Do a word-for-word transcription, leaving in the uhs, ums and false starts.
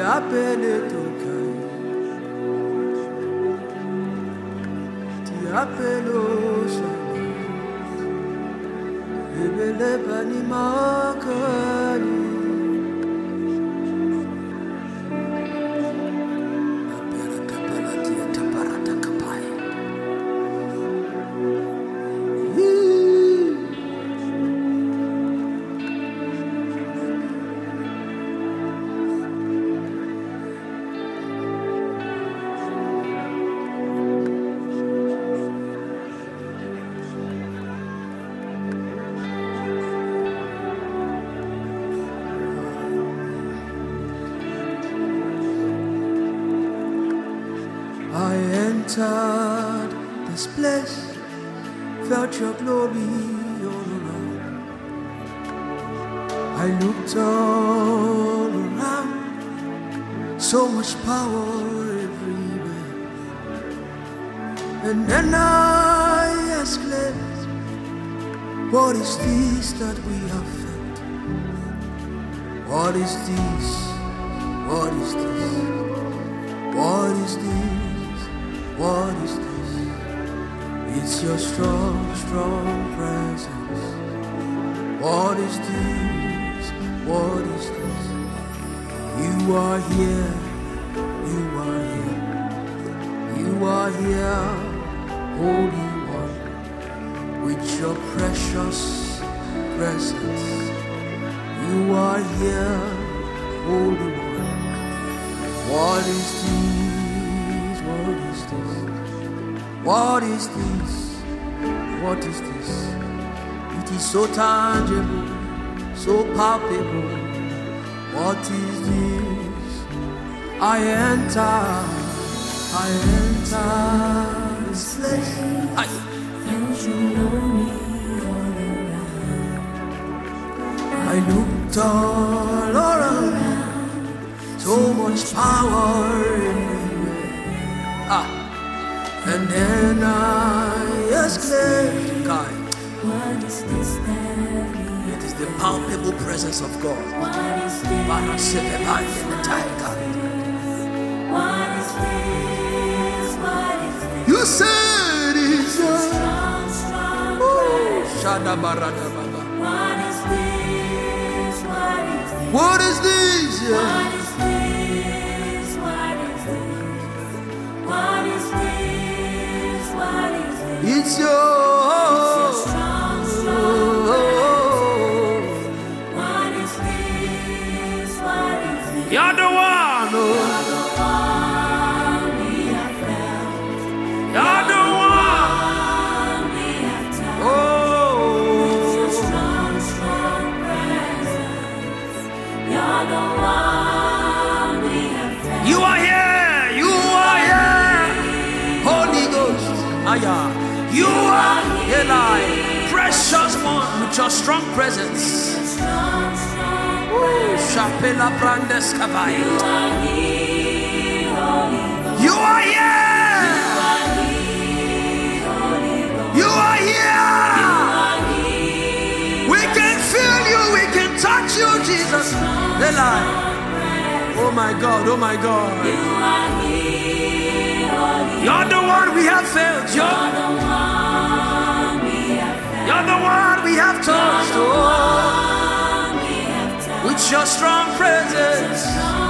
apele tokai, ti apelo shani, ebele bani makani. I entered this place, felt your glory all around. I looked all around, so much power everywhere. And then I exclaimed, what is this that we have felt? What is this? What is this? What is this? What is this? It's your strong, strong presence. What is this? What is this? You are here. You are here. You are here, Holy One, with your precious presence. You are here, Holy One. What is this? What is this? What is this? What is this? It is so tangible, so palpable. What is this? I enter, I enter this place. I, I looked all around, so much power in me. Ah, and then I exclaimed, God, what is this that it is the palpable presence of God. What is this? What is this? What is this? You said it's a strong, strong Shada Barada Baba. What is this? What is this? What is this? Yeah. What is this? What is this? What is this? What is this? It's your, it's your strong, strong presence. What is this? What is this? You're the one, oh. You're the one we have felt. You're the one we have touched. Oh, it's your strong, strong presence. You're the one we have felt. You are here. You are here. Holy Ghost. Aya. You are Eli, precious one, with your strong presence. Shapela Brandes Kavai. You are here. You are here. We can feel you. We can touch you, Jesus. Eli. Oh my God. Oh my God. You're the one we have failed. You're the one we have failed. You're the one we have touched. Oh, with your strong presence.